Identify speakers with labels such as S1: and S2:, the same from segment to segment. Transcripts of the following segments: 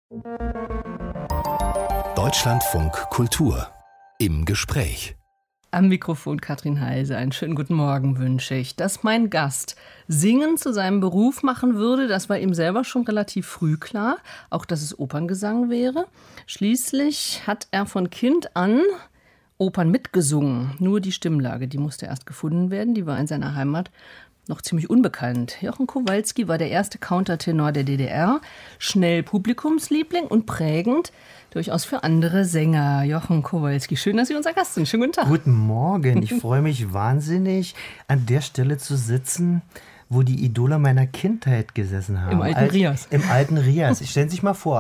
S1: Deutschlandfunk Kultur im Gespräch.
S2: Am Mikrofon Katrin Heise. Einen schönen guten Morgen wünsche ich. Dass mein Gast Singen zu seinem Beruf machen würde, das war ihm selber schon relativ früh klar. Auch, dass es Operngesang wäre. Schließlich hat er von Kind an Opern mitgesungen. Nur die Stimmlage, die musste erst gefunden werden. Die war in seiner Heimat noch ziemlich unbekannt. Jochen Kowalski war der erste Countertenor der DDR. Schnell Publikumsliebling und prägend durchaus für andere Sänger. Jochen Kowalski, schön, dass Sie unser Gast sind. Schönen guten Tag.
S3: Guten Morgen. Ich freue mich wahnsinnig, an der Stelle zu sitzen, wo die Idole meiner Kindheit gesessen haben.
S2: Im alten Rias.
S3: Im alten Rias. Stellen Sie sich mal vor,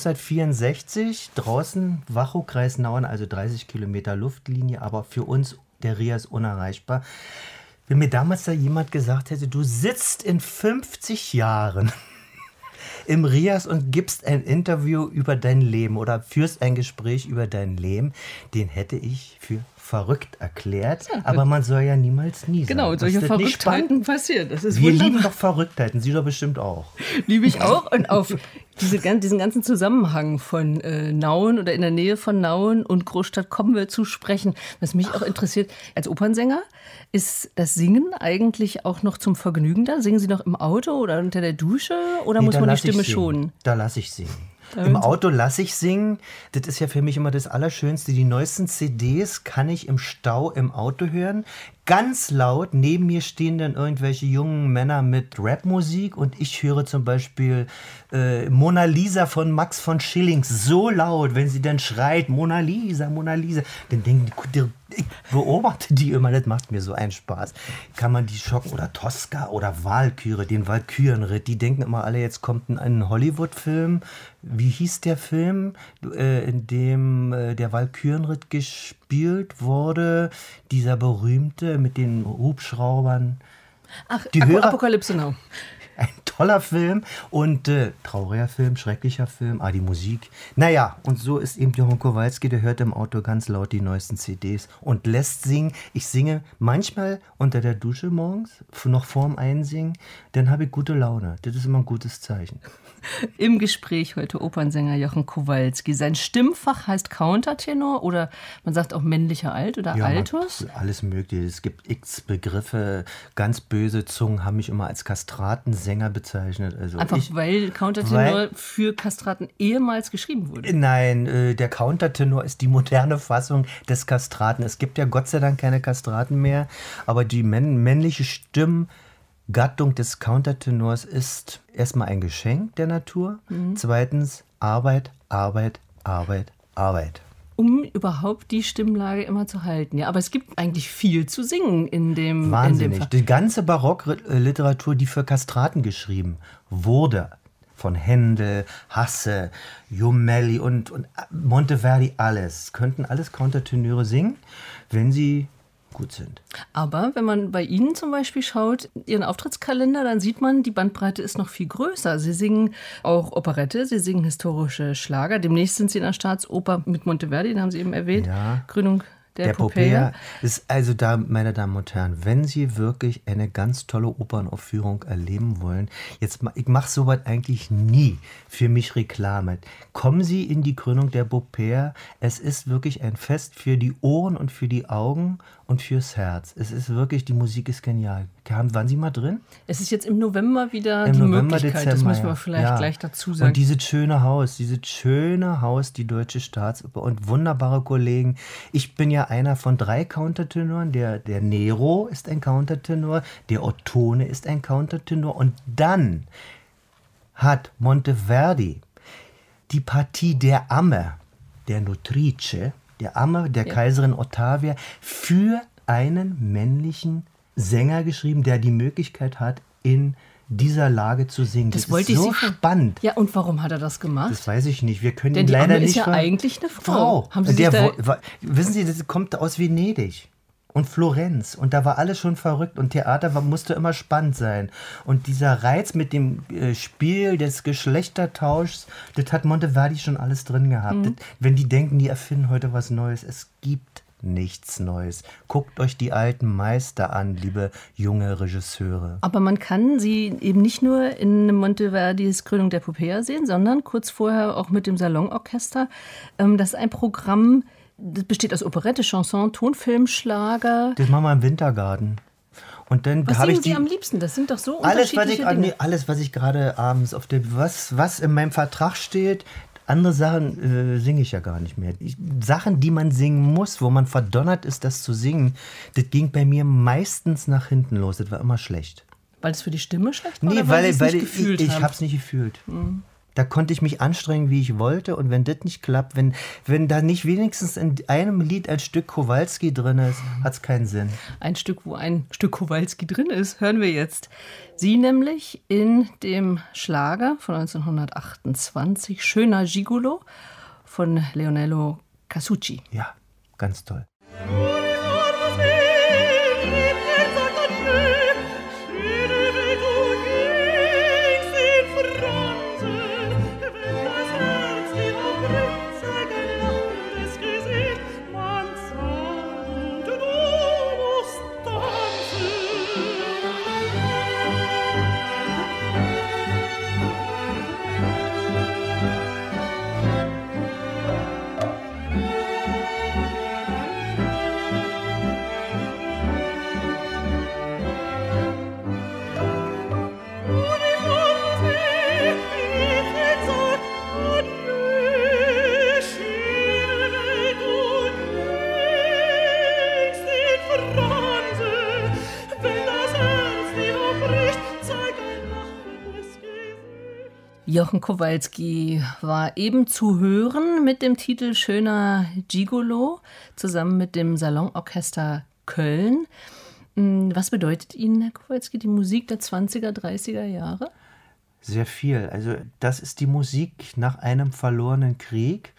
S3: 1964, draußen Wachau-Kreis Nauen, also 30 Kilometer Luftlinie, aber für uns der Rias unerreichbar. Wenn mir damals da jemand gesagt hätte, du sitzt in 50 Jahren im Rias und gibst ein Interview über dein Leben oder führst ein Gespräch über dein Leben, den hätte ich für verrückt erklärt. Ja, aber man soll ja niemals nie sein.
S2: Genau, solche Verrücktheiten passieren. Das ist
S3: Wir
S2: wunderbar.
S3: lieben doch Verrücktheiten, Sie doch bestimmt auch.
S2: Liebe ich auch. Und auf diesen ganzen Zusammenhang von Nauen oder in der Nähe von Nauen und Großstadt kommen wir zu sprechen. Was mich auch interessiert, als Opernsänger, ist das Singen eigentlich auch noch zum Vergnügen da? Singen Sie noch im Auto oder unter der Dusche oder muss man die Stimme schonen?
S3: Da lasse ich singen. Im Auto lasse ich singen. Das ist ja für mich immer das Allerschönste. Die neuesten CDs kann ich im Stau im Auto hören. Ganz laut. Neben mir stehen dann irgendwelche jungen Männer mit Rapmusik und ich höre zum Beispiel Mona Lisa von Max von Schillings so laut, wenn sie dann schreit, Mona Lisa, Mona Lisa, dann denken die, ich beobachte die immer, das macht mir so einen Spaß. Kann man die schocken oder Tosca oder Walküre, den Walkürenritt, die denken immer alle, jetzt kommt ein Hollywood-Film. Wie hieß der Film, in dem der Walkürenritt gespielt wurde? Dieser berühmte mit den Hubschraubern.
S2: Ach, Apokalypse Now.
S3: Ein toller Film und trauriger Film, schrecklicher Film, die Musik. Naja, und so ist eben Jochen Kowalski, der hört im Auto ganz laut die neuesten CDs und lässt singen. Ich singe manchmal unter der Dusche morgens, noch vorm Einsingen, dann habe ich gute Laune. Das ist immer ein gutes Zeichen.
S2: Im Gespräch heute Opernsänger Jochen Kowalski. Sein Stimmfach heißt Countertenor oder man sagt auch männlicher Alt oder Altus?
S3: Alles Mögliche. Es gibt x Begriffe. Ganz böse Zungen haben mich immer als Kastratensänger bezeichnet. Also
S2: einfach weil Countertenor für Kastraten ehemals geschrieben wurde? Nein,
S3: der Countertenor ist die moderne Fassung des Kastraten. Es gibt ja Gott sei Dank keine Kastraten mehr, aber die männliche Stimmgattung des Countertenors ist erstmal ein Geschenk der Natur. Zweitens Arbeit, Arbeit, Arbeit, Arbeit.
S2: Um überhaupt die Stimmlage immer zu halten. Ja, aber es gibt eigentlich viel zu singen in dem
S3: Wahnsinnig. Die ganze Barockliteratur, die für Kastraten geschrieben wurde, von Händel, Hasse, Jomelli und Monteverdi, alles. Könnten alles Countertenöre singen, wenn sie gut sind.
S2: Aber wenn man bei Ihnen zum Beispiel schaut, Ihren Auftrittskalender, dann sieht man, die Bandbreite ist noch viel größer. Sie singen auch Operette, Sie singen historische Schlager. Demnächst sind Sie in der Staatsoper mit Monteverdi, den haben Sie eben erwähnt.
S3: Ja.
S2: Gründung der Popea
S3: ist also da, meine Damen und Herren, wenn Sie wirklich eine ganz tolle Opernaufführung erleben wollen, ich mache sowas eigentlich nie für mich Reklame. Kommen Sie in die Gründung der Popea. Es ist wirklich ein Fest für die Ohren und für die Augen und fürs Herz. Es ist wirklich, die Musik ist genial. Waren Sie mal drin?
S2: Es ist jetzt im November wieder die Möglichkeit, Dezember, das müssen wir vielleicht gleich dazu sagen.
S3: Und dieses schöne Haus, die Deutsche Staatsoper und wunderbare Kollegen. Ich bin ja einer von 3 Countertenoren. Der Nero ist ein Countertenor, der Ottone ist ein Countertenor und dann hat Monteverdi die Partie der Amme, der Nutrice, der Amme, der Kaiserin Ottavia, für einen männlichen Sänger geschrieben, der die Möglichkeit hat, in dieser Lage zu singen.
S2: Das ist so
S3: spannend.
S2: Ja, und warum hat er das gemacht?
S3: Das weiß ich nicht. Wir können
S2: denn
S3: ihn leider
S2: Amme
S3: nicht.
S2: Ist ja eigentlich eine Frau. Haben Sie
S3: wissen Sie, das kommt aus Venedig und Florenz und da war alles schon verrückt und Theater musste immer spannend sein. Und dieser Reiz mit dem Spiel des Geschlechtertauschs, das hat Monteverdi schon alles drin gehabt. Das, wenn die denken, die erfinden heute was Neues, es gibt nichts Neues. Guckt euch die alten Meister an, liebe junge Regisseure.
S2: Aber man kann sie eben nicht nur in Monteverdis Krönung der Popea sehen, sondern kurz vorher auch mit dem Salonorchester. Das ist ein Programm, das besteht aus Operette, Chanson, Tonfilm, Schlager.
S3: Das machen wir im Wintergarten. Und dann
S2: Was
S3: habe
S2: singen
S3: ich die
S2: Sie am liebsten? Das sind doch so
S3: alles,
S2: unterschiedliche Dinge.
S3: alles, was ich gerade abends auf der was in meinem Vertrag steht. Andere Sachen singe ich ja gar nicht mehr. Sachen, die man singen muss, wo man verdonnert ist, das zu singen, das ging bei mir meistens nach hinten los. Das war immer schlecht.
S2: Weil es für die Stimme schlecht war?
S3: Nee,
S2: oder
S3: weil
S2: Sie es nicht
S3: ich
S2: gefühlt haben?
S3: habe es nicht gefühlt. Da konnte ich mich anstrengen, wie ich wollte. Und wenn das nicht klappt, wenn da nicht wenigstens in einem Lied ein Stück Kowalski drin ist, hat es keinen Sinn.
S2: Ein Stück, wo ein Stück Kowalski drin ist, hören wir jetzt. Sie nämlich in dem Schlager von 1928, Schöner Gigolo von Leonello Casucci.
S3: Ja, ganz toll.
S2: Jochen Kowalski war eben zu hören mit dem Titel Schöner Gigolo, zusammen mit dem Salonorchester Köln. Was bedeutet Ihnen, Herr Kowalski, die Musik der 20er, 30er Jahre?
S3: Sehr viel. Also das ist die Musik nach einem verlorenen Krieg.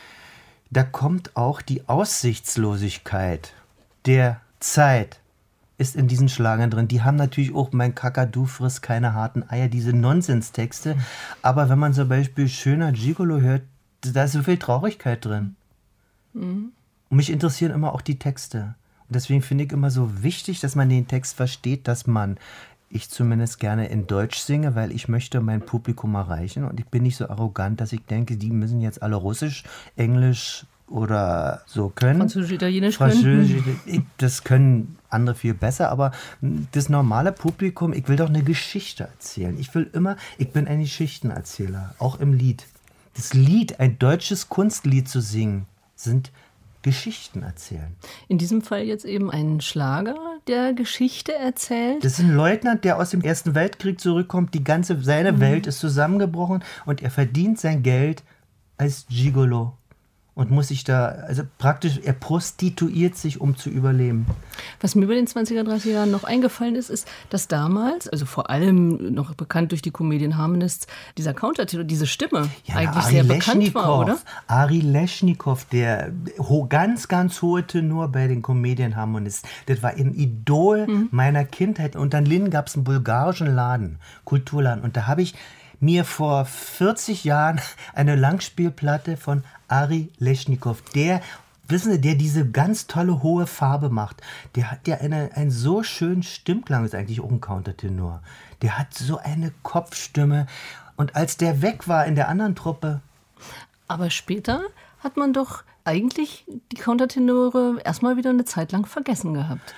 S3: Da kommt auch die Aussichtslosigkeit der Zeit ist in diesen Schlagern drin. Die haben natürlich auch mein Kakadu frisst keine harten Eier, diese Nonsens-Texte. Aber wenn man zum Beispiel Schöner Gigolo hört, da ist so viel Traurigkeit drin. Und mich interessieren immer auch die Texte. Und deswegen finde ich immer so wichtig, dass man den Text versteht, dass ich zumindest gerne in Deutsch singe, weil ich möchte mein Publikum erreichen. Und ich bin nicht so arrogant, dass ich denke, die müssen jetzt alle Russisch, Englisch oder so können.
S2: Französisch, Italienisch können.
S3: Das können andere viel besser, aber das normale Publikum, ich will doch eine Geschichte erzählen. Ich bin ein Geschichtenerzähler, auch im Lied. Das Lied, ein deutsches Kunstlied zu singen, sind Geschichten erzählen.
S2: In diesem Fall jetzt eben ein Schlager, der Geschichte erzählt.
S3: Das ist ein Leutnant, der aus dem Ersten Weltkrieg zurückkommt. Seine Welt ist zusammengebrochen und er verdient sein Geld als Gigolo. Und muss sich also praktisch, er prostituiert sich, um zu überleben.
S2: Was mir über den 20er, 30er Jahren noch eingefallen ist, dass damals, also vor allem noch bekannt durch die Comedian Harmonists, dieser Countertenor, diese Stimme eigentlich sehr bekannt war, oder?
S3: Ari Leschnikow, der ganz, ganz hohe Tenor bei den Comedian Harmonists, das war ein Idol meiner Kindheit. Und dann gab es einen bulgarischen Laden, Kulturladen. Und da habe ich mir vor 40 Jahren eine Langspielplatte von Ari Leschnikow, der diese ganz tolle hohe Farbe macht. Der hat ja einen so schönen Stimmklang, ist eigentlich auch ein Countertenor. Der hat so eine Kopfstimme. Und als der weg war in der anderen Truppe.
S2: Aber später hat man doch eigentlich die Countertenore erstmal wieder eine Zeit lang vergessen gehabt.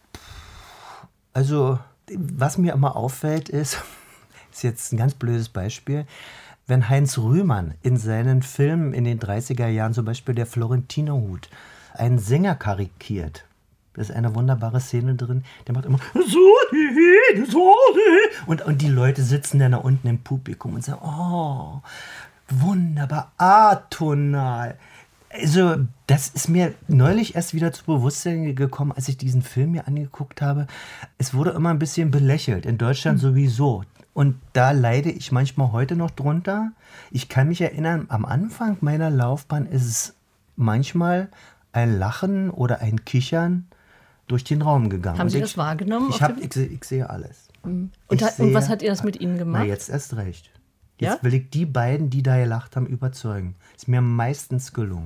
S3: Also, was mir immer auffällt ist jetzt ein ganz blödes Beispiel, wenn Heinz Rühmann in seinen Filmen in den 30er Jahren, zum Beispiel der Florentinerhut, einen Sänger karikiert. Da ist eine wunderbare Szene drin, der macht immer und die Leute sitzen dann da unten im Publikum und sagen, oh, wunderbar, atonal. Also das ist mir neulich erst wieder zu Bewusstsein gekommen, als ich diesen Film mir angeguckt habe. Es wurde immer ein bisschen belächelt, in Deutschland sowieso. Und da leide ich manchmal heute noch drunter. Ich kann mich erinnern, am Anfang meiner Laufbahn ist es manchmal ein Lachen oder ein Kichern durch den Raum gegangen.
S2: Haben Sie das wahrgenommen?
S3: Ich sehe alles.
S2: Und was hat ihr das mit Ihnen gemacht?
S3: Na, jetzt erst recht.
S2: Ja?
S3: Jetzt will ich die beiden, die da gelacht haben, überzeugen. Ist mir meistens gelungen.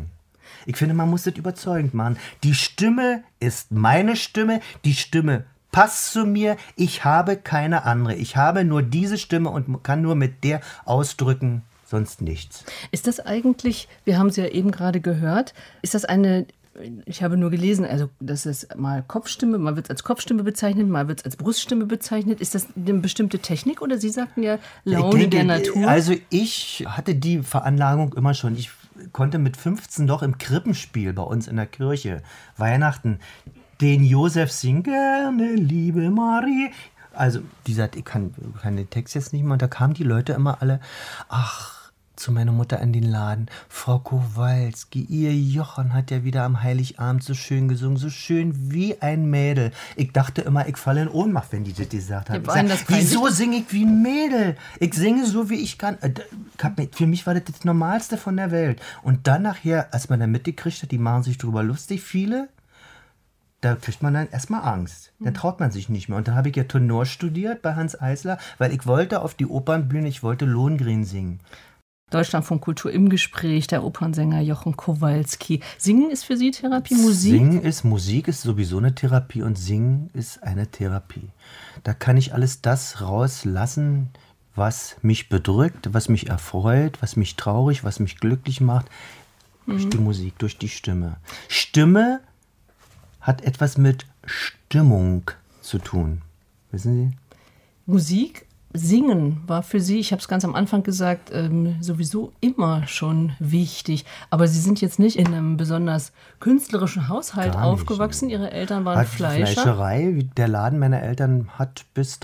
S3: Ich finde, man muss das überzeugend machen. Die Stimme ist meine Stimme, die Stimme passt zu mir, ich habe keine andere. Ich habe nur diese Stimme und kann nur mit der ausdrücken, sonst nichts.
S2: Ist das eigentlich, wir haben es ja eben gerade gehört, ist das eine, ich habe nur gelesen, also das ist mal Kopfstimme, mal wird es als Kopfstimme bezeichnet, mal wird es als Bruststimme bezeichnet. Ist das eine bestimmte Technik oder Sie sagten ja Laune der Natur?
S3: Also ich hatte die Veranlagung immer schon. Ich konnte mit 15 doch im Krippenspiel bei uns in der Kirche Weihnachten den Josef singen, gerne, liebe Marie. Also, die sagt, ich kann den Text jetzt nicht mehr. Und da kamen die Leute immer alle, zu meiner Mutter in den Laden. Frau Kowalski, ihr Jochen hat ja wieder am Heiligabend so schön gesungen, so schön wie ein Mädel. Ich dachte immer, ich falle in Ohnmacht, wenn die das gesagt haben. Wieso singe ich wie ein Mädel? Ich singe so, wie ich kann. Für mich war das Normalste von der Welt. Und dann nachher, als man dann mitgekriegt hat, die machen sich drüber lustig, viele, da kriegt man dann erstmal Angst. Dann traut man sich nicht mehr. Und da habe ich ja Tenor studiert bei Hans Eisler, weil ich wollte auf die Opernbühne, ich wollte Lohengrin singen.
S2: Deutschlandfunk Kultur im Gespräch, der Opernsänger Jochen Kowalski. Singen ist für Sie Therapie, Musik?
S3: Musik ist sowieso eine Therapie und Singen ist eine Therapie. Da kann ich alles das rauslassen, was mich bedrückt, was mich erfreut, was mich traurig, was mich glücklich macht. Durch die Musik, durch die Stimme. Stimme hat etwas mit Stimmung zu tun. Wissen Sie?
S2: Musik, Singen war für Sie, ich habe es ganz am Anfang gesagt, sowieso immer schon wichtig. Aber Sie sind jetzt nicht in einem besonders künstlerischen Haushalt aufgewachsen. Ihre Eltern waren Fleischer.
S3: Fleischerei. Der Laden meiner Eltern hat bis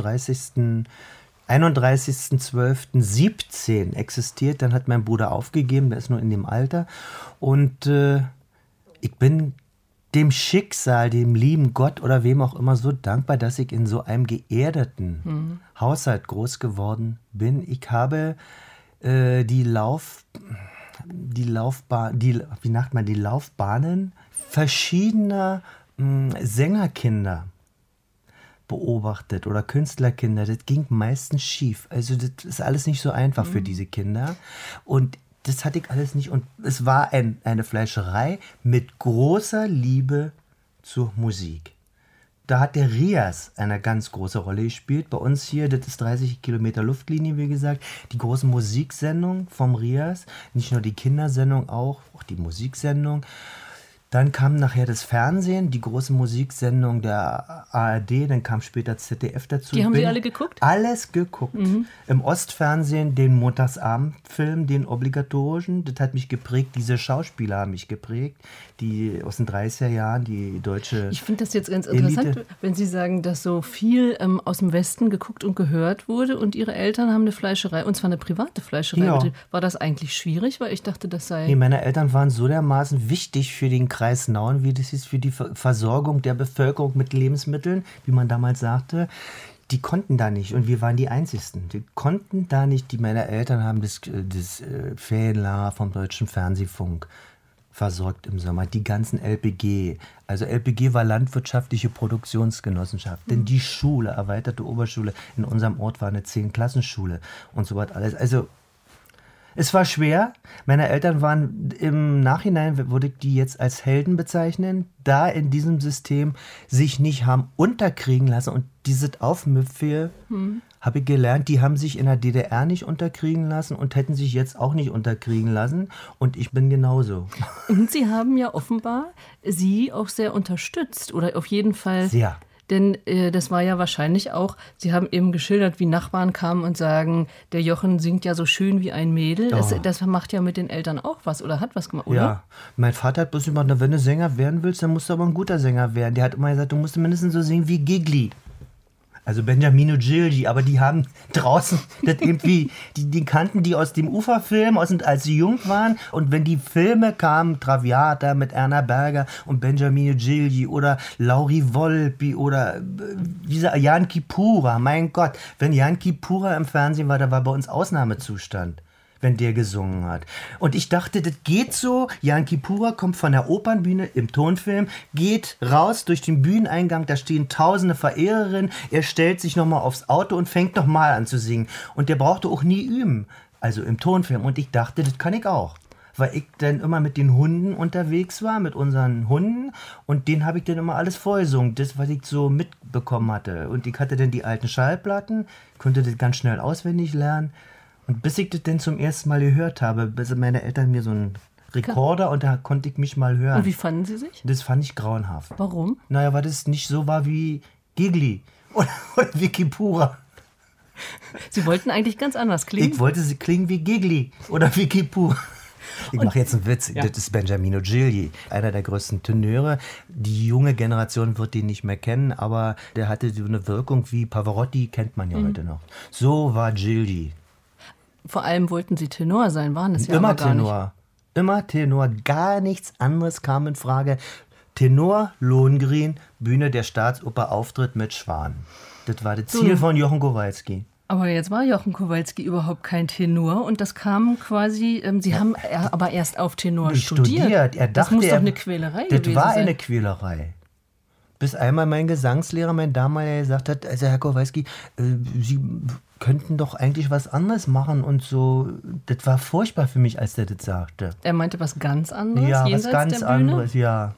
S3: 31.12.17 existiert. Dann hat mein Bruder aufgegeben, der ist nur in dem Alter. Und ich bin dem Schicksal, dem lieben Gott oder wem auch immer so dankbar, dass ich in so einem geerdeten Haushalt groß geworden bin. Ich habe die Laufbahnen verschiedener Sängerkinder beobachtet oder Künstlerkinder. Das ging meistens schief. Also das ist alles nicht so einfach für diese Kinder. Und das hatte ich alles nicht. Und es war eine Fleischerei mit großer Liebe zur Musik. Da hat der Rias eine ganz große Rolle gespielt. Bei uns hier, das ist 30 Kilometer Luftlinie, wie gesagt, die großen Musiksendungen vom Rias. Nicht nur die Kindersendung, auch die Musiksendung. Dann kam nachher das Fernsehen, die große Musiksendung der ARD, dann kam später ZDF dazu.
S2: Die haben Sie alle geguckt?
S3: Alles geguckt. Im Ostfernsehen den Montagsabendfilm, den obligatorischen, das hat mich geprägt. Diese Schauspieler haben mich geprägt, die aus den 30er Jahren, die deutsche
S2: Ich finde das jetzt ganz interessant,
S3: Elite.
S2: wenn Sie sagen, dass so viel aus dem Westen geguckt und gehört wurde und Ihre Eltern haben eine Fleischerei, und zwar eine private Fleischerei.
S3: Ja.
S2: War das eigentlich schwierig? Weil ich dachte, das sei...
S3: Nee, meine Eltern waren so dermaßen wichtig für den Kreis Nauen, wie das hieß, für die Versorgung der Bevölkerung mit Lebensmitteln, wie man damals sagte. Die konnten da nicht und wir waren die Einzigsten. Die konnten da nicht. Meine Eltern haben das Ferienlager vom Deutschen Fernsehfunk versorgt im Sommer. Die ganzen LPG. Also LPG war landwirtschaftliche Produktionsgenossenschaft. Denn die Schule, erweiterte Oberschule, in unserem Ort war eine 10-Klassenschule und so was alles. Also es war schwer. Meine Eltern waren im Nachhinein, würde ich die jetzt als Helden bezeichnen, da in diesem System sich nicht haben unterkriegen lassen. Und dieses Aufmüpfige habe ich gelernt, die haben sich in der DDR nicht unterkriegen lassen und hätten sich jetzt auch nicht unterkriegen lassen. Und ich bin genauso.
S2: Und Sie haben ja offenbar Sie auch sehr unterstützt oder auf jeden Fall...
S3: Sehr.
S2: Denn das war ja wahrscheinlich auch, Sie haben eben geschildert, wie Nachbarn kamen und sagen, der Jochen singt ja so schön wie ein Mädel. Das macht ja mit den Eltern auch was oder hat was gemacht, oder?
S3: Ja, mein Vater hat bloß gemacht, wenn du Sänger werden willst, dann musst du aber ein guter Sänger werden. Der hat immer gesagt, du musst mindestens so singen wie Gigli. Also Benjamino Gilgi, aber die haben draußen das irgendwie, die kannten die aus dem Uferfilm, als sie jung waren. Und wenn die Filme kamen, Traviata mit Erna Berger und Benjamino Gilgi oder Lauri Volpi oder Jan Kipura, mein Gott, wenn Jan Kipura im Fernsehen war, da war bei uns Ausnahmezustand, wenn der gesungen hat. Und ich dachte, das geht so. Jan Kipura kommt von der Opernbühne im Tonfilm, geht raus durch den Bühneneingang, da stehen tausende Verehrerinnen, er stellt sich nochmal aufs Auto und fängt nochmal an zu singen. Und der brauchte auch nie üben, also im Tonfilm. Und ich dachte, das kann ich auch. weil ich dann immer mit den Hunden unterwegs war, mit unseren Hunden. Und denen habe ich dann immer alles vorgesungen, das, was ich so mitbekommen hatte. Und ich hatte dann die alten Schallplatten, konnte das ganz schnell auswendig lernen. Und bis ich das dann zum ersten Mal gehört habe, bis meine Eltern mir so einen Rekorder und da konnte ich mich mal hören.
S2: Und wie fanden Sie sich?
S3: Das fand ich grauenhaft.
S2: Warum?
S3: Naja, weil das nicht so war wie Gigli oder Wikipura.
S2: Sie wollten eigentlich ganz anders klingen.
S3: Ich wollte sie klingen wie Gigli oder Wikipura. Ich mache jetzt einen Witz. Ja. Das ist Benjamino Gigli, einer der größten Tenöre. Die junge Generation wird den nicht mehr kennen, aber der hatte so eine Wirkung wie Pavarotti, kennt man ja heute noch. So war Gigli.
S2: Vor allem wollten Sie Tenor sein, waren das ja
S3: Immer
S2: aber gar
S3: Tenor.
S2: nicht.
S3: Immer Tenor, gar nichts anderes kam in Frage. Tenor, Lohengrin, Bühne der Staatsoper, Auftritt mit Schwan. Das war das Ziel von Jochen Kowalski.
S2: Aber jetzt war Jochen Kowalski überhaupt kein Tenor und das kam quasi, Sie haben aber erst auf Tenor studiert.
S3: Er dachte,
S2: das muss doch eine Quälerei gewesen sein.
S3: Das war eine Quälerei. Bis einmal mein Gesangslehrer, mein damaliger, gesagt hat, also Herr Kowalski, Sie könnten doch eigentlich was anderes machen und so. Das war furchtbar für mich, als der das sagte.
S2: Er meinte was ganz anderes,
S3: ja,
S2: jenseits
S3: was ganz
S2: der Bühne?
S3: anderes, ja.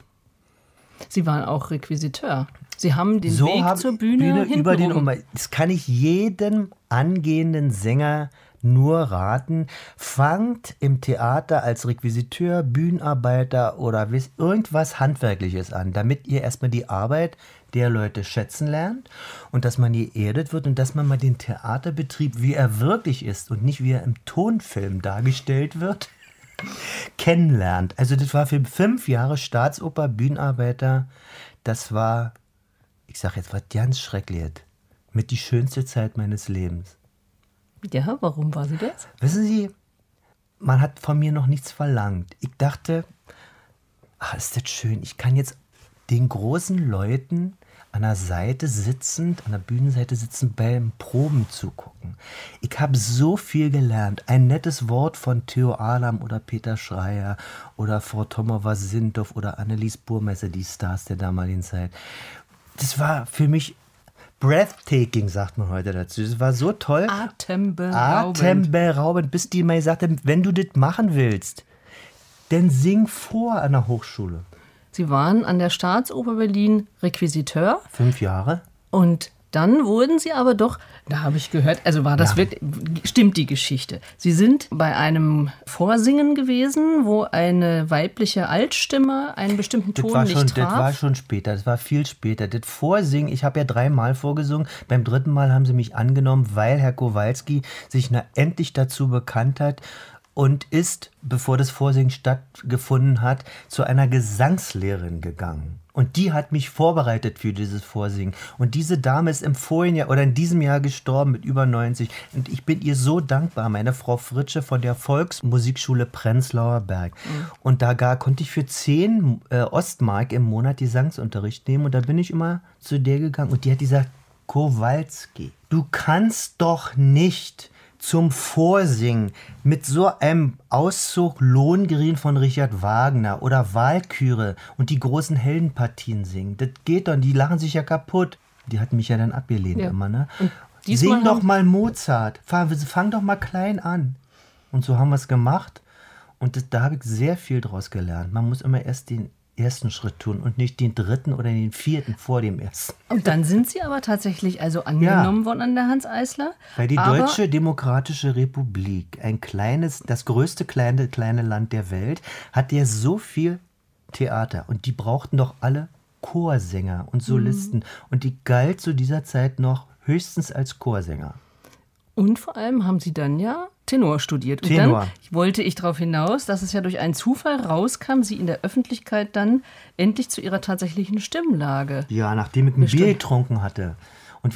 S2: Sie waren auch Requisiteur. Sie haben den
S3: So
S2: Weg zur Bühne
S3: über den
S2: hintenrum.
S3: Das kann ich jedem angehenden Sänger nur raten. Fangt im Theater als Requisiteur, Bühnenarbeiter oder irgendwas Handwerkliches an, damit ihr erstmal die Arbeit der Leute schätzen lernt und dass man geerdet wird und dass man mal den Theaterbetrieb, wie er wirklich ist und nicht wie er im Tonfilm dargestellt wird, kennenlernt. Also das war für 5 Jahre Staatsoper, Bühnenarbeiter, das war, ich sage jetzt was ganz Schreckliches, mit die schönste Zeit meines Lebens.
S2: Ja, warum war sie das?
S3: Wissen Sie, man hat von mir noch nichts verlangt. Ich dachte, ach, ist das schön, ich kann jetzt den großen Leuten an der Seite sitzend, an der Bühnenseite sitzend beim Proben zugucken. Ich habe so viel gelernt. Ein nettes Wort von Theo Adam oder Peter Schreier oder Frau Tomova-Sindorf oder Annelies Burmesser, die Stars der damaligen Zeit. Das war für mich breathtaking, sagt man heute dazu. Das war so toll. Atemberaubend, bis die mal sagte, wenn du das machen willst, dann sing vor an der Hochschule.
S2: Sie waren an der Staatsoper Berlin Requisiteur.
S3: 5 Jahre.
S2: Und dann wurden Sie aber doch, da habe ich gehört, also war das wirklich, stimmt die Geschichte. Sie sind bei einem Vorsingen gewesen, wo eine weibliche Altstimme einen bestimmten Ton nicht traf.
S3: Das war schon später, das war viel später. Das Vorsingen, ich habe ja 3-mal vorgesungen, beim 3. Mal haben sie mich angenommen, weil Herr Kowalski sich endlich dazu bekannt hat, und ist, bevor das Vorsingen stattgefunden hat, zu einer Gesangslehrerin gegangen. Und die hat mich vorbereitet für dieses Vorsingen. Und diese Dame ist im vorigen Jahr oder in diesem Jahr gestorben mit über 90. Und ich bin ihr so dankbar, meine Frau Fritsche von der Volksmusikschule Prenzlauer Berg. Und da konnte ich für 10 Ostmark im Monat Gesangsunterricht nehmen. Und da bin ich immer zu der gegangen. Und die hat gesagt, Kowalski, du kannst doch nicht zum Vorsingen mit so einem Auszug Lohengrin von Richard Wagner oder Walküre und die großen Heldenpartien singen. Das geht doch, die lachen sich ja kaputt. Die hatten mich ja dann abgelehnt immer, ne? Sing doch mal Mozart, fang doch mal klein an. Und so haben wir es gemacht und da habe ich sehr viel draus gelernt. Man muss immer erst den ersten Schritt tun und nicht den 3. oder den 4. vor dem ersten.
S2: Und dann sind Sie aber tatsächlich angenommen worden an der Hans Eisler.
S3: Weil die Deutsche Demokratische Republik, das größte kleine Land der Welt, hat ja so viel Theater und die brauchten doch alle Chorsänger und Solisten und die galt zu dieser Zeit noch höchstens als Chorsänger.
S2: Und vor allem haben Sie dann ja Tenor studiert. Und dann wollte ich darauf hinaus, dass es ja durch einen Zufall rauskam, Sie in der Öffentlichkeit dann endlich zu Ihrer tatsächlichen Stimmlage.
S3: Ja, nachdem ich ein Bier getrunken hatte. Und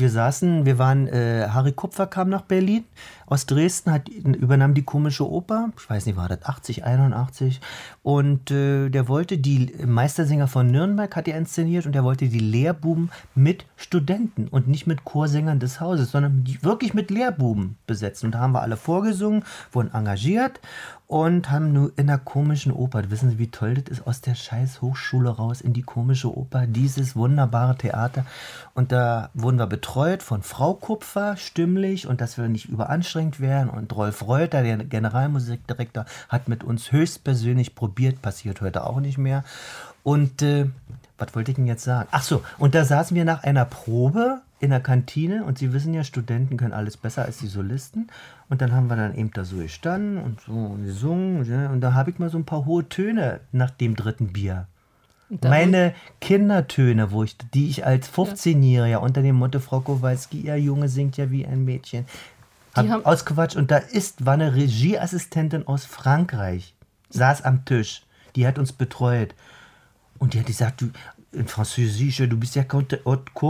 S3: Harry Kupfer kam nach Berlin aus Dresden, übernahm die Komische Oper, ich weiß nicht, war das 80, 81. Und der wollte die Meistersinger von Nürnberg, hat er inszeniert, und er wollte die Lehrbuben mit Studenten und nicht mit Chorsängern des Hauses, sondern wirklich mit Lehrbuben besetzen. Und da haben wir alle vorgesungen, wurden engagiert und haben nur in der komischen Oper, wissen Sie, wie toll das ist, aus der scheiß Hochschule raus in die komische Oper, dieses wunderbare Theater. Und da wurden wir betreut von Frau Kupfer, stimmlich, und dass wir nicht überanstrengend wären. Und Rolf Reuter, der Generalmusikdirektor, hat mit uns höchstpersönlich probiert, passiert heute auch nicht mehr. Und was wollte ich denn jetzt sagen? Ach so, und da saßen wir nach einer Probe in der Kantine, und Sie wissen ja, Studenten können alles besser als die Solisten. Und dann haben wir dann eben da so gestanden und so gesungen. Ja, und da habe ich mal so ein paar hohe Töne nach dem dritten Bier. Meine Kindertöne, die ich als 15-Jähriger unter dem Motto Frau Kowalski, ihr Junge singt ja wie ein Mädchen, habe ausgequatscht. Und da war eine Regieassistentin aus Frankreich, saß am Tisch, die hat uns betreut. Und die hat gesagt, du, in Französisch, du bist ja contre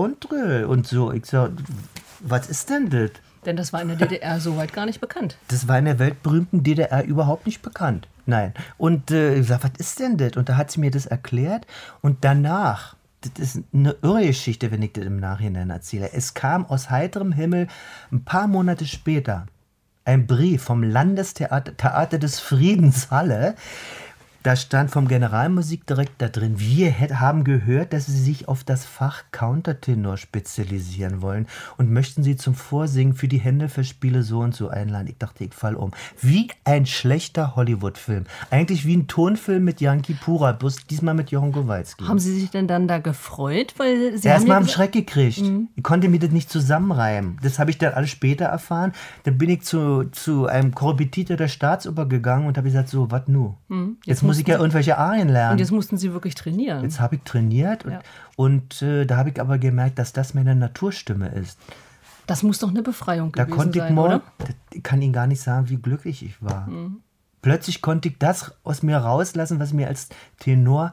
S3: und so. Ich sag, was ist denn das?
S2: Denn das war in der DDR soweit gar nicht bekannt.
S3: Das war in der weltberühmten DDR überhaupt nicht bekannt. Nein. Und ich sag, was ist denn das? Und da hat sie mir das erklärt. Und danach, das ist eine irre Geschichte, wenn ich das im Nachhinein erzähle. Es kam aus heiterem Himmel ein paar Monate später ein Brief vom Landestheater des Friedens Halle. Da stand vom Generalmusikdirektor drin, wir haben gehört, dass Sie sich auf das Fach Countertenor spezialisieren wollen und möchten Sie zum Vorsingen für die Händel-Festspiele so und so einladen. Ich dachte, ich fall um. Wie ein schlechter Hollywood-Film. Eigentlich wie ein Tonfilm mit Yankee Pura, bloß diesmal mit Jochen Kowalski.
S2: Haben Sie sich denn dann da gefreut? Weil Sie
S3: erstmal einen Schreck gekriegt. Ich konnte mir das nicht zusammenreimen. Das habe ich dann alles später erfahren. Dann bin ich zu einem Korrepetitor der Staatsoper gegangen und habe gesagt, so, was nu? Jetzt muss ich ja irgendwelche Arien lernen.
S2: Und jetzt mussten Sie wirklich trainieren.
S3: Jetzt habe ich trainiert und da habe ich aber gemerkt, dass das meine Naturstimme ist.
S2: Das muss doch eine Befreiung gewesen sein,
S3: Da konnte ich
S2: oder?
S3: Ich kann Ihnen gar nicht sagen, wie glücklich ich war. Plötzlich konnte ich das aus mir rauslassen, was mir als Tenor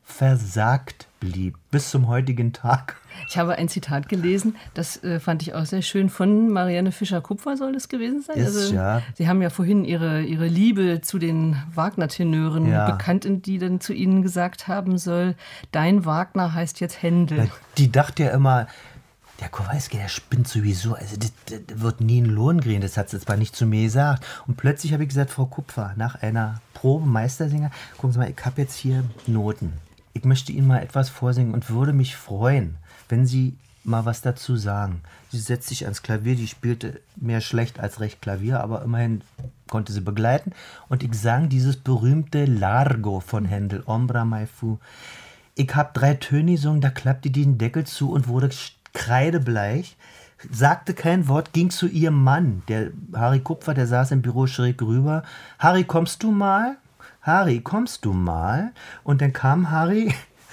S3: versagt blieb, bis zum heutigen Tag.
S2: Ich habe ein Zitat gelesen, das fand ich auch sehr schön, von Marianne Fischer-Kupfer soll das gewesen sein?
S3: Ja.
S2: Sie haben ja vorhin ihre Liebe zu den Wagner-Tenören bekannt, die dann zu Ihnen gesagt haben soll, dein Wagner heißt jetzt Händel.
S3: Ja, die dachte ja immer, der Kowalski, der spinnt sowieso, also das wird nie einen Lohn kriegen, das hat sie zwar nicht zu mir gesagt. Und plötzlich habe ich gesagt, Frau Kupfer, nach einer Probe Meistersinger, gucken Sie mal, ich habe jetzt hier Noten. Ich möchte Ihnen mal etwas vorsingen und würde mich freuen, wenn Sie mal was dazu sagen. Sie setzt sich ans Klavier, die spielte mehr schlecht als recht Klavier, aber immerhin konnte sie begleiten. Und ich sang dieses berühmte Largo von Händel, Ombra mai fu. Ich habe 3 Töne gesungen, da klappte die den Deckel zu und wurde kreidebleich, sagte kein Wort, ging zu ihrem Mann, der Harry Kupfer, der saß im Büro schräg rüber. Harry, kommst du mal? Harry, kommst du mal? Und dann kam Harry,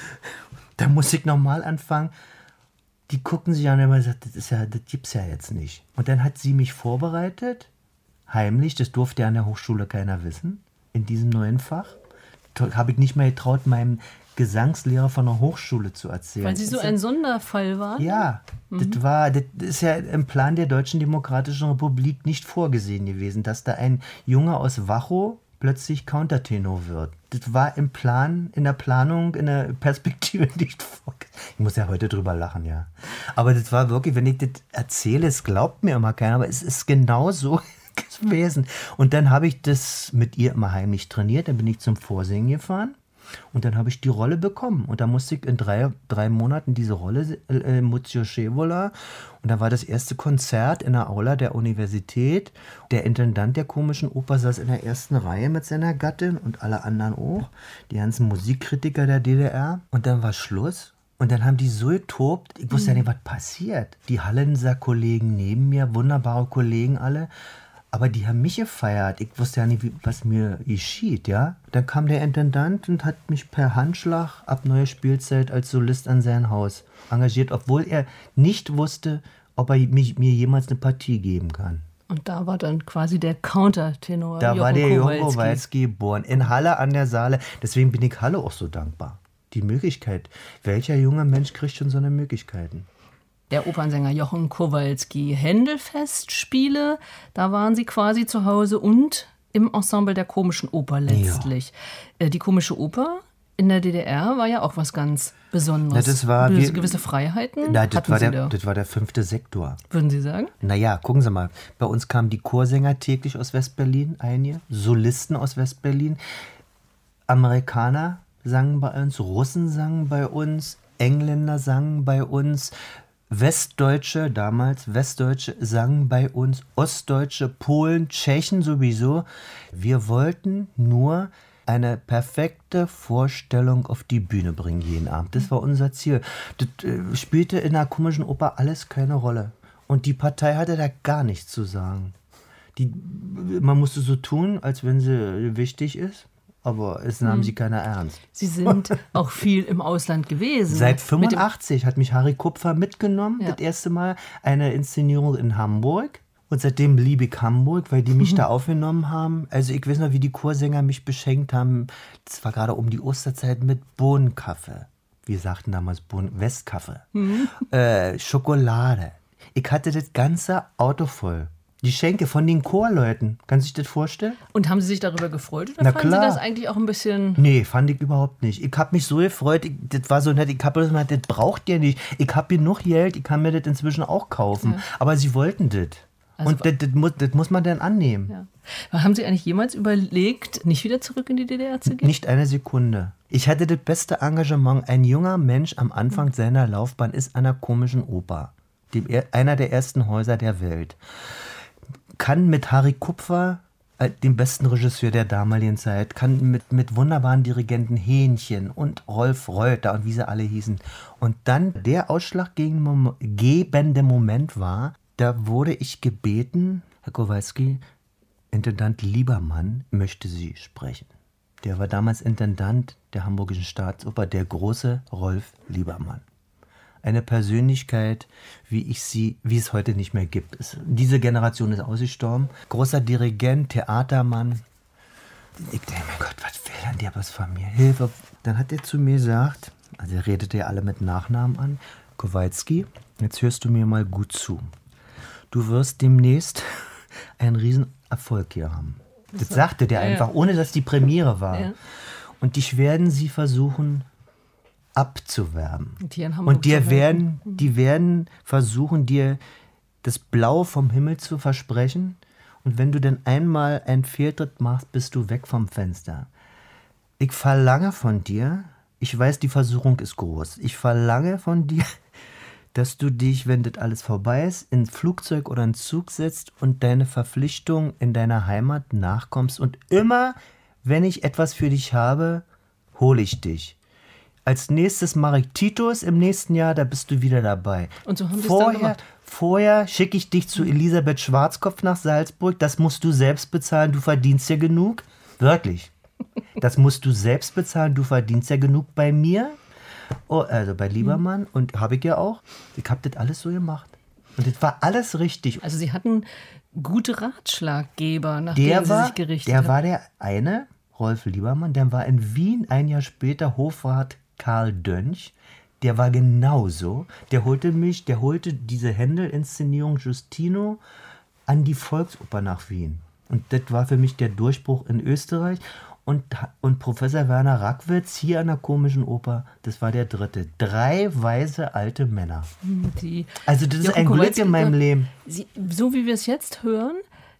S3: da muss ich nochmal anfangen. Die gucken sich an und haben gesagt, das gibt's ja jetzt nicht. Und dann hat sie mich vorbereitet, heimlich, das durfte ja an der Hochschule keiner wissen, in diesem neuen Fach. Habe ich nicht mehr getraut, meinem Gesangslehrer von der Hochschule zu erzählen.
S2: Weil Sie so ein Sonderfall waren?
S3: Ja, das ist ja im Plan der Deutschen Demokratischen Republik nicht vorgesehen gewesen, dass da ein Junge aus Wachau plötzlich Countertenor wird. Das war im Plan, in der Planung, in der Perspektive nicht vorgesehen. Ich muss ja heute drüber lachen, ja. Aber das war wirklich, wenn ich das erzähle, es glaubt mir immer keiner, aber es ist genau so gewesen. Und dann habe ich das mit ihr immer heimlich trainiert, dann bin ich zum Vorsingen gefahren. Und dann habe ich die Rolle bekommen. Und da musste ich in drei Monaten diese Rolle, Muzio Scevola. Und da war das erste Konzert in der Aula der Universität. Der Intendant der komischen Oper saß in der ersten Reihe mit seiner Gattin und alle anderen auch. Die ganzen Musikkritiker der DDR. Und dann war Schluss. Und dann haben die so getobt, ich wusste ja nicht, was passiert. Die Hallenser Kollegen neben mir, wunderbare Kollegen alle. Aber die haben mich gefeiert. Ich wusste ja nicht, was mir geschieht, ja. Dann kam der Intendant und hat mich per Handschlag ab neue Spielzeit als Solist an sein Haus engagiert, obwohl er nicht wusste, ob er mir jemals eine Partie geben kann.
S2: Und da war dann quasi der Countertenor.
S3: Da war der Jochen Kowalski geboren, in Halle an der Saale. Deswegen bin ich Halle auch so dankbar. Die Möglichkeit. Welcher junge Mensch kriegt schon so eine Möglichkeiten?
S2: Der Opernsänger Jochen Kowalski. Händel-Festspiele, da waren Sie quasi zu Hause und im Ensemble der Komischen Oper letztlich. Ja. Die Komische Oper in der DDR war ja auch was ganz Besonderes.
S3: Na, das war
S2: gewisse Freiheiten
S3: das war der 5. Sektor.
S2: Würden Sie sagen?
S3: Naja, gucken Sie mal. Bei uns kamen die Chorsänger täglich aus Westberlin, einige, Solisten aus Westberlin, Amerikaner sangen bei uns, Russen sangen bei uns, Engländer sangen bei uns, Westdeutsche sangen bei uns, Ostdeutsche, Polen, Tschechen sowieso. Wir wollten nur eine perfekte Vorstellung auf die Bühne bringen jeden Abend. Das war unser Ziel. Das spielte in der komischen Oper alles keine Rolle. Und die Partei hatte da gar nichts zu sagen. Man musste so tun, als wenn sie wichtig ist, aber es nahm sie keiner ernst.
S2: Sie sind auch viel im Ausland gewesen.
S3: Seit 85 hat mich Harry Kupfer mitgenommen, das erste Mal eine Inszenierung in Hamburg. Und seitdem liebe ich Hamburg, weil die mich da aufgenommen haben. Also ich weiß noch, wie die Chorsänger mich beschenkt haben. Das war gerade um die Osterzeit mit Bohnenkaffee. Wir sagten damals Westkaffee. Schokolade. Ich hatte das ganze Auto voll. Die Schenke von den Chorleuten. Kannst du sich das vorstellen?
S2: Und haben Sie sich darüber gefreut? Oder
S3: Na
S2: fanden
S3: klar.
S2: Sie das eigentlich auch ein bisschen...
S3: Nee, fand ich überhaupt nicht. Ich habe mich so gefreut, das war so nett, ich habe gesagt, das braucht ihr nicht. Ich habe genug Geld, ich kann mir das inzwischen auch kaufen. Ja. Aber sie wollten das. Also, und das muss man dann annehmen.
S2: Ja. Haben Sie eigentlich jemals überlegt, nicht wieder zurück in die DDR zu gehen?
S3: Nicht eine Sekunde. Ich hatte das beste Engagement. Ein junger Mensch am Anfang seiner Laufbahn ist an einer komischen Oper. Einer der ersten Häuser der Welt. Kann mit Harry Kupfer, dem besten Regisseur der damaligen Zeit, kann mit wunderbaren Dirigenten Hähnchen und Rolf Reuter und wie sie alle hießen. Und dann der ausschlaggebende Moment war, da wurde ich gebeten, Herr Kowalski, Intendant Liebermann möchte Sie sprechen. Der war damals Intendant der Hamburgischen Staatsoper, der große Rolf Liebermann. Eine Persönlichkeit, wie es heute nicht mehr gibt. Diese Generation ist ausgestorben. Großer Dirigent, Theatermann. Ich denke, mein Gott, was will denn der was von mir? Hilfe. Dann hat er zu mir gesagt, also er redete ja alle mit Nachnamen an, Kowalski, jetzt hörst du mir mal gut zu. Du wirst demnächst einen riesen Erfolg hier haben. Das sagte der einfach, ohne dass die Premiere war. Ja. Und dich werden sie versuchen abzuwerben. Und die werden versuchen, dir das Blau vom Himmel zu versprechen. Und wenn du dann einmal einen Fehltritt machst, bist du weg vom Fenster. Ich verlange von dir, ich weiß, die Versuchung ist groß, ich verlange von dir, dass du dich, wenn das alles vorbei ist, ins Flugzeug oder ins Zug setzt und deine Verpflichtung in deiner Heimat nachkommst. Und immer, wenn ich etwas für dich habe, hole ich dich. Als nächstes mache ich Titus im nächsten Jahr, da bist du wieder dabei.
S2: Und so haben Sie es dann gemacht.
S3: Vorher schicke ich dich zu Elisabeth Schwarzkopf nach Salzburg. Das musst du selbst bezahlen, du verdienst ja genug. Wirklich. Das musst du selbst bezahlen, du verdienst ja genug bei mir. Oh, also bei Liebermann. Und habe ich ja auch. Ich habe das alles so gemacht. Und das war alles richtig.
S2: Also Sie hatten gute Ratschlaggeber, nach denen Sie sich gerichtet haben.
S3: Der war der eine, Rolf Liebermann, der war in Wien ein Jahr später Hofrat Karl Dönch. Der war genauso. Der holte diese Händel-Inszenierung Giustino an die Volksoper nach Wien. Und das war für mich der Durchbruch in Österreich. Und Professor Werner Rackwitz hier an der Komischen Oper, das war der dritte. 3 weise alte Männer. Also das ist ein Glück in meinem Leben.
S2: So wie wir es jetzt hören,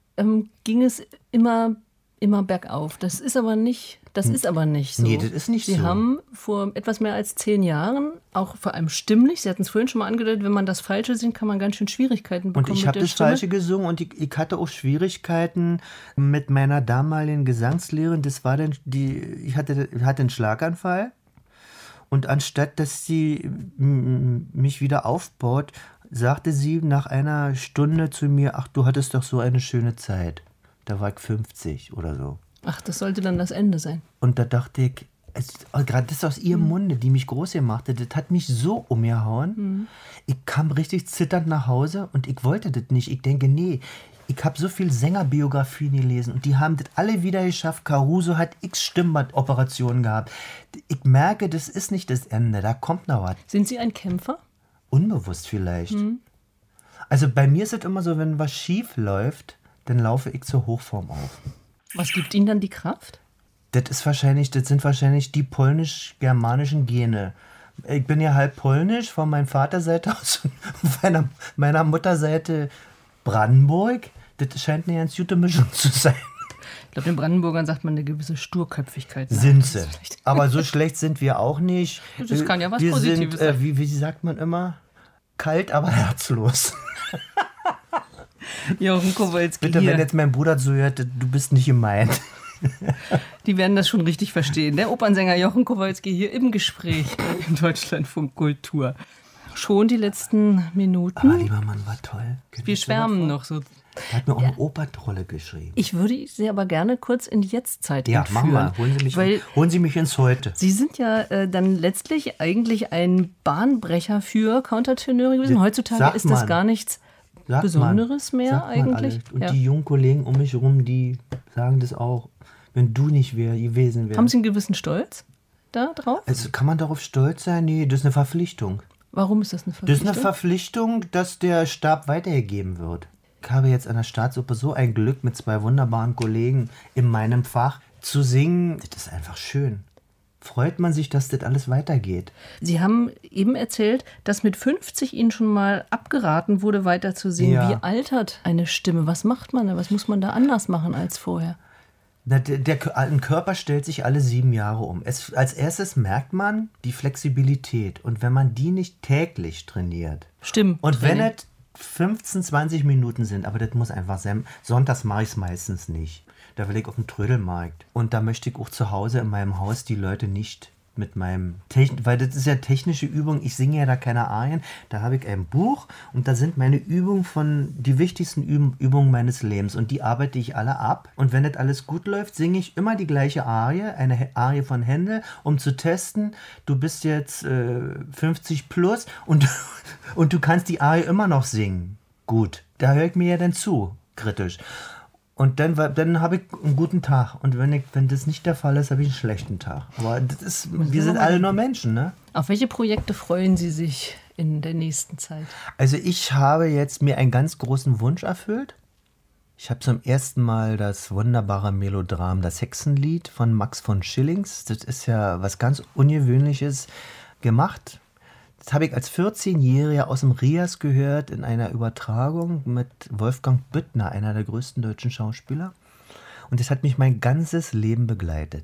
S2: ging es immer bergauf. Das ist aber nicht so.
S3: Nee, das ist nicht so.
S2: Sie haben vor etwas mehr als 10 Jahren, auch vor allem stimmlich, Sie hatten es vorhin schon mal angedeutet, wenn man das Falsche singt, kann man ganz schön Schwierigkeiten bekommen.
S3: Und ich habe das Falsche gesungen und ich hatte auch Schwierigkeiten mit meiner damaligen Gesangslehrerin. Das war ich hatte einen Schlaganfall und anstatt, dass sie mich wieder aufbaut, sagte sie nach einer Stunde zu mir, ach, du hattest doch so eine schöne Zeit. Da war ich 50 oder so.
S2: Ach, das sollte dann das Ende sein.
S3: Und da dachte ich, gerade das aus ihrem Munde, die mich groß gemacht hat, das hat mich so umgehauen. Ich kam richtig zitternd nach Hause und ich wollte das nicht. Ich denke, nee, ich habe so viel Sängerbiografien gelesen und die haben das alle wieder geschafft. Caruso hat x Stimmbandoperationen gehabt. Ich merke, das ist nicht das Ende, da kommt noch was.
S2: Sind Sie ein Kämpfer?
S3: Unbewusst vielleicht. Also bei mir ist es immer so, wenn was schief läuft, dann laufe ich zur Hochform auf.
S2: Was gibt Ihnen dann die Kraft?
S3: Das sind wahrscheinlich die polnisch-germanischen Gene. Ich bin ja halb polnisch von meiner Vaterseite aus und von meiner Mutterseite Brandenburg. Das scheint eine ganz gute Mischung zu sein.
S2: Ich glaube, den Brandenburgern sagt man eine gewisse Sturköpfigkeit.
S3: Sind sie. Aber so schlecht sind wir auch nicht.
S2: Das kann ja was
S3: wir
S2: Positives
S3: sind,
S2: sein.
S3: wie sagt man immer? Kalt, aber herzlos.
S2: Jochen Kowalski
S3: Bitte,
S2: hier.
S3: wenn jetzt mein Bruder so hört, du bist nicht gemeint.
S2: Die werden das schon richtig verstehen. Der Opernsänger Jochen Kowalski hier im Gespräch im Deutschlandfunk Kultur. Schon die letzten Minuten.
S3: Aber lieber Mann, war toll.
S2: Wir schwärmen noch so.
S3: Er hat mir auch eine Opertrolle geschrieben.
S2: Ich würde Sie aber gerne kurz in die Jetztzeit
S3: Ja,
S2: entführen.
S3: mach mal. Holen Sie mich ins Heute.
S2: Sie sind ja dann letztlich eigentlich ein Bahnbrecher für Countertenöre gewesen. Heutzutage ist das gar nichts Besonderes mehr eigentlich.
S3: Und die jungen Kollegen um mich herum, die sagen das auch, wenn du nicht gewesen wärst.
S2: Haben Sie einen gewissen Stolz da drauf?
S3: Also kann man darauf stolz sein? Nee, das ist eine Verpflichtung.
S2: Warum ist das eine Verpflichtung?
S3: Das ist eine Verpflichtung, dass der Stab weitergegeben wird. Ich habe jetzt an der Staatsoper so ein Glück mit 2 wunderbaren Kollegen in meinem Fach zu singen. Das ist einfach schön. Freut man sich, dass das alles weitergeht.
S2: Sie haben eben erzählt, dass mit 50 Ihnen schon mal abgeraten wurde, weiter zu singen.
S3: Ja.
S2: Wie altert eine Stimme? Was macht man da? Was muss man da anders machen als vorher?
S3: Ein Körper stellt sich alle 7 Jahre um. Als erstes merkt man die Flexibilität. Und wenn man die nicht täglich trainiert.
S2: Stimmt.
S3: Und wenn es 15, 20 Minuten sind, aber das muss einfach sein. Sonntags mache ich es meistens nicht. Da will ich auf dem Trödelmarkt. Und da möchte ich auch zu Hause in meinem Haus die Leute nicht mit meinem weil das ist ja technische Übung. Ich singe ja da keine Arien. Da habe ich ein Buch und da sind meine Übungen die wichtigsten Übungen meines Lebens. Und die arbeite ich alle ab. Und wenn das alles gut läuft, singe ich immer die gleiche Arie, eine Arie von Händel, um zu testen, du bist jetzt 50 plus und du kannst die Arie immer noch singen. Gut, da höre ich mir ja dann zu, kritisch. Und dann habe ich einen guten Tag. Und wenn das nicht der Fall ist, habe ich einen schlechten Tag. Aber wir sind alle nur Menschen, ne?
S2: Auf welche Projekte freuen Sie sich in der nächsten Zeit?
S3: Also ich habe jetzt mir einen ganz großen Wunsch erfüllt. Ich habe zum ersten Mal das wunderbare Melodram, das Hexenlied von Max von Schillings. Das ist ja was ganz Ungewöhnliches gemacht. Das habe ich als 14-Jähriger aus dem Rias gehört in einer Übertragung mit Wolfgang Büttner, einer der größten deutschen Schauspieler. Und das hat mich mein ganzes Leben begleitet.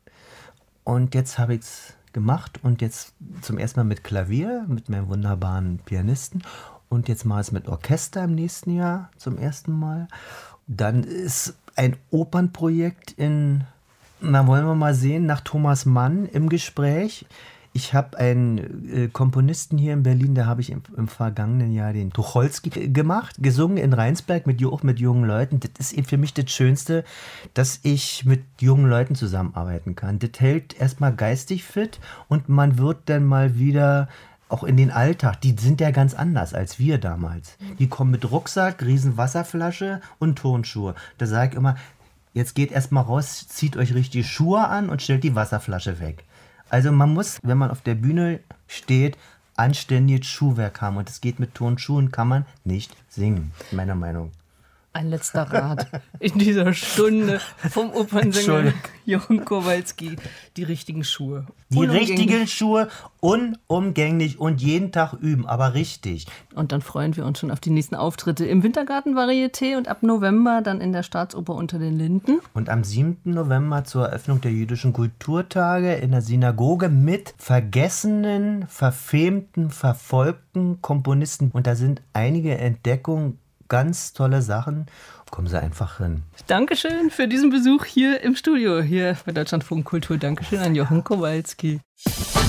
S3: Und jetzt habe ich es gemacht und jetzt zum ersten Mal mit Klavier, mit meinem wunderbaren Pianisten. Und jetzt mache ich es mit Orchester im nächsten Jahr zum ersten Mal. Dann ist ein Opernprojekt wollen wir mal sehen, nach Thomas Mann im Gespräch. Ich habe einen Komponisten hier in Berlin, da habe ich im vergangenen Jahr den Tucholsky gemacht, gesungen in Rheinsberg mit jungen Leuten. Das ist eben für mich das Schönste, dass ich mit jungen Leuten zusammenarbeiten kann. Das hält erstmal geistig fit und man wird dann mal wieder auch in den Alltag. Die sind ja ganz anders als wir damals. Die kommen mit Rucksack, riesen Wasserflasche und Turnschuhe. Da sage ich immer, jetzt geht erstmal raus, zieht euch richtig Schuhe an und stellt die Wasserflasche weg. Also man muss, wenn man auf der Bühne steht, anständiges Schuhwerk haben. Und das geht mit Turnschuhen, kann man nicht singen, meiner Meinung.
S2: Ein letzter Rat in dieser Stunde vom Opernsänger Jochen Kowalski. Die richtigen Schuhe.
S3: Die richtigen Schuhe, unumgänglich und jeden Tag üben, aber richtig.
S2: Und dann freuen wir uns schon auf die nächsten Auftritte im Wintergarten Varieté und ab November dann in der Staatsoper Unter den Linden.
S3: Und am 7. November zur Eröffnung der Jüdischen Kulturtage in der Synagoge mit vergessenen, verfemten, verfolgten Komponisten. Und da sind einige Entdeckungen, ganz tolle Sachen. Kommen Sie einfach hin.
S2: Dankeschön für diesen Besuch hier im Studio, hier bei Deutschlandfunk Kultur. Dankeschön an Jochen Kowalski.